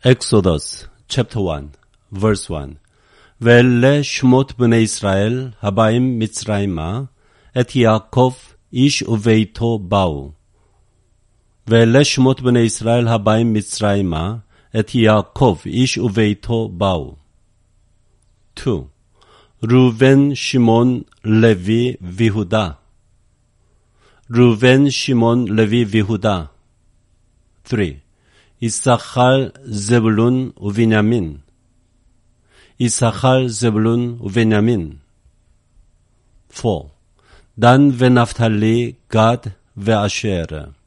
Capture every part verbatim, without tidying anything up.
Exodus chapter one, verse one. ואלה שמות בני ישראל הבאים מצרימה, את יעקב איש וביתו באו. ואלה שמות בני ישראל הבאים מצרימה, את יעקב איש וביתו באו. two. ראובן, שמעון, לוי ויהודה. ראובן, שמעון, לוי ויהודה. three. יששכר, זבולון ובנימין. יששכר, זבולון ובנימין. four. דן ונפתלי, גד ואשר.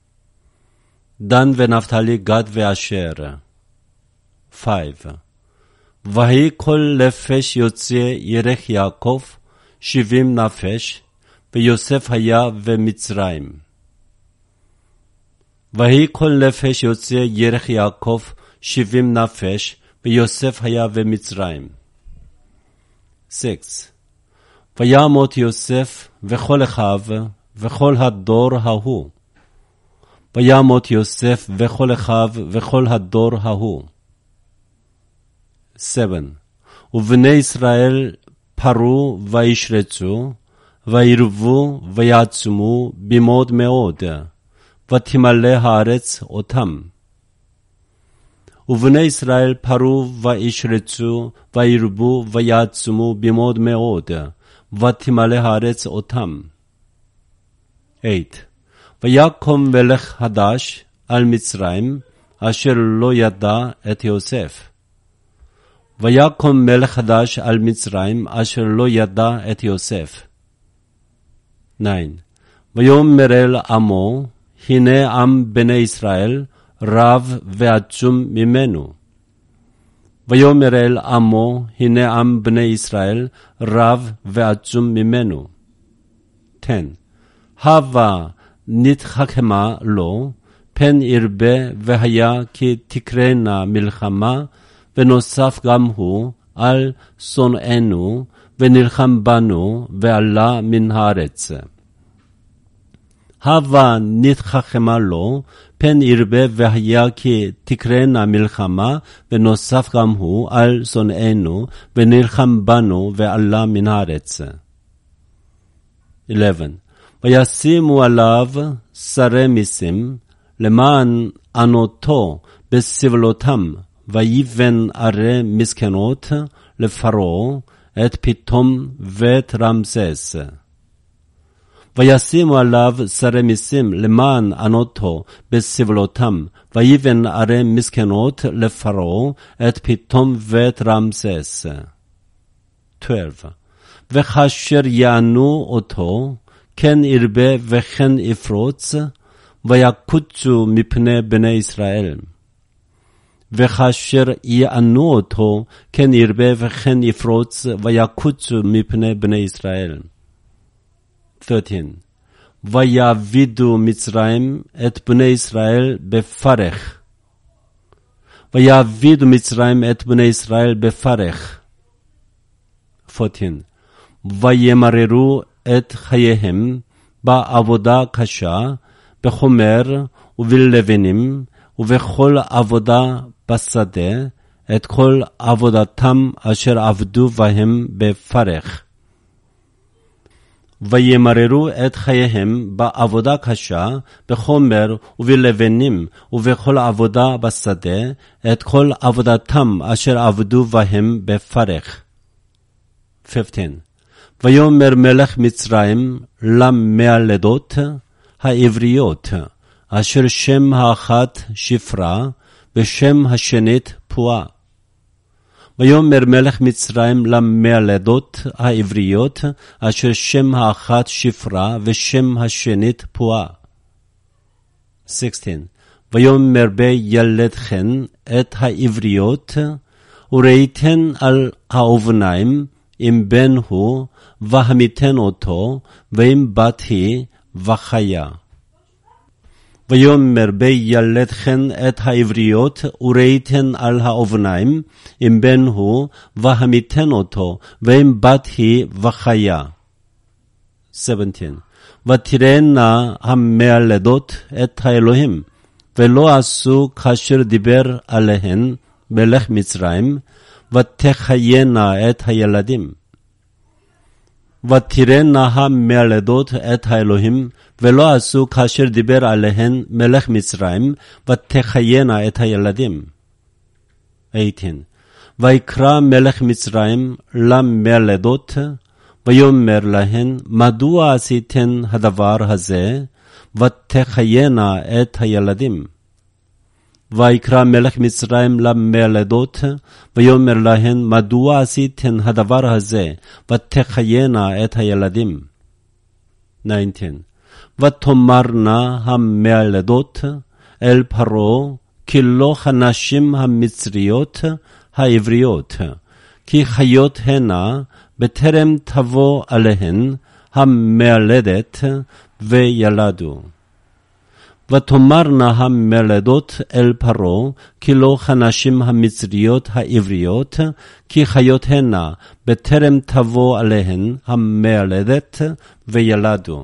דן ונפתלי, גד ואשר. five. ויהי כל נפש יוצא ירך יעקב שבעים נפש, ויוסף היה במצרים. ויהי כל נפש יוצא ירך יעקב שבעים נפש, ויוסף היה במצרים. six. וימות יוסף וכל אחיו וכל הדור ההוא. וימות יוסף וכל אחיו וכל הדור ההוא. seven. ובני ישראל פרו וישרצו, וירבו ויעצמו במאוד מאוד, ותמלא הארץ אותם. ובני ישראל פרו וישרצו, וירבו ויעצמו במאוד מאוד, ותמלא הארץ אותם. eight. ויקום מלך חדש על מצרים, אשר לא ידע את יוסף. ויקום מלך חדש על מצרים, אשר לא ידע את יוסף. nine. ויאמר אל עמו, הנה עם בני ישראל, רב ועצום ממנו. ויאמר אל עמו, הנה עם בני ישראל, רב ועצום ממנו. ten. הווה נתחכמה לו, פן ירבה והיה כי תקרנה מלחמה, ונוסף גם הוא על שונאינו, ונלחם בנו, ועלה מן הארץ. הווה נתחכמה לו, פן ירבה והיה כי תקרנה מלחמה, ונוסף גם הוא על שונאינו, ונלחם בנו, ועלה מן הארץ. eleven. וישימו עליו שרי מיסים, למען ענותו בסבלותם, ויבן ערי מסכנות לפרעה, את פיתום ואת רמסס. וישימו עליו שרי מיסים למען ענותו בסבלותם, ויבן ערי מסכנות לפרעה, את פיתום ואת רמסס. twelve. וכאשר יענו אותו, כן ירבה וכן יפרוץ, ויקוצו מפני בני ישראל. וכאשר יענו אותו, כן ירבה וכן יפרוץ, ויקוצו מפני בני ישראל. thirteen. ויעבידו מצרים את בני ישראל בפרך. ויעבידו מצרים את בני ישראל בפרך. fourteen. וימררו את חייהם בעבודה קשה, בחומר ובלבנים, ובכל עבודה בשדה, את כל עבודתם אשר עבדו בהם בפרך. וימררו את חייהם בעבודה קשה, בחומר ובלבנים, ובכל עבודה בשדה, את כל עבודתם אשר עבדו בהם בפרך. fifteen. ויאמר מלך מצרים למילדות העבריות, אשר שם האחת שפרה, ושם השנית פועה. ויאמר מלך מצרים למילדות העבריות, אשר שם האחת שפרה, ושם השנית פועה. sixteen. ויאמר בילדכן את העבריות, וראיתן על האבניים, אם בן הוא, והמיתן אותו, ואם בת היא, וחיה. ויאמר בילדכן את העבריות, וראיתן על האבניים, אם בן הוא, והמיתן אותו, ואם בת היא, וחיה. seventeen. ותראינה המילדות את האלוהים, ולא עשו כאשר דיבר עליהן מלך מצרים, ותחיינה את הילדים. ותראינה המלדות את האלוהים, ולא עשו כאשר דיבר עליהן מלך מצרים, ותחיינה את הילדים. שמונה. ויקרא מלך מצרים למלדות, ויאמר להן, מדוע עשיתן הדבר הזה, ותחיינה את הילדים. ויקרא מלך מצרים למלדות, ויאמר להן, מדוע עשיתן הדבר הזה, ותחיינה את הילדים. תשע. ותאמרנה המלדות אל פרעה, כי לא הנשים המצריות העבריות, כי חיות הנה, בטרם תבוא עליהן המלדת וילדו. ותאמרנה המלדות אל פרעה, כי לא הנשים המצריות העבריות, כי חיות הנה, בטרם תבוא עליהן המלדת וילדו.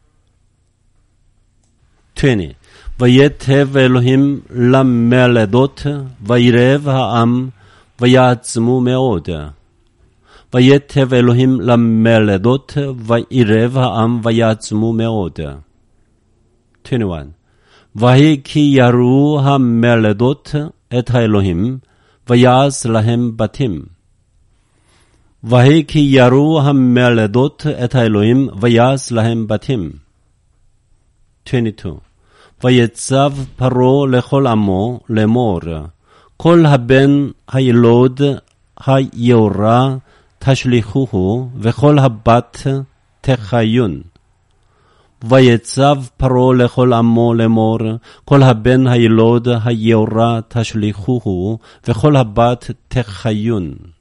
עשרים. ויתב אלוהים למלדות, וירב העם, ויעצמו מאוד. ויתב אלוהים למלדות, וירב העם, ויעצמו מאוד. עשרים ואחת. ויהי כי יראו המלדות את האלוהים, ויעש להם בתים. ויהי כי יראו המלדות את האלוהים, ויעש להם בתים. עשרים ושתיים. ויצב פרעה לכל עמו לאמור, כל הבן הילוד היאורה תשליכוהו, וכל הבת תחיון. ויצב פרעה לכל עמו לאמור, כל הבן הילוד היאורה תשליכוהו, וכל הבת תחיון.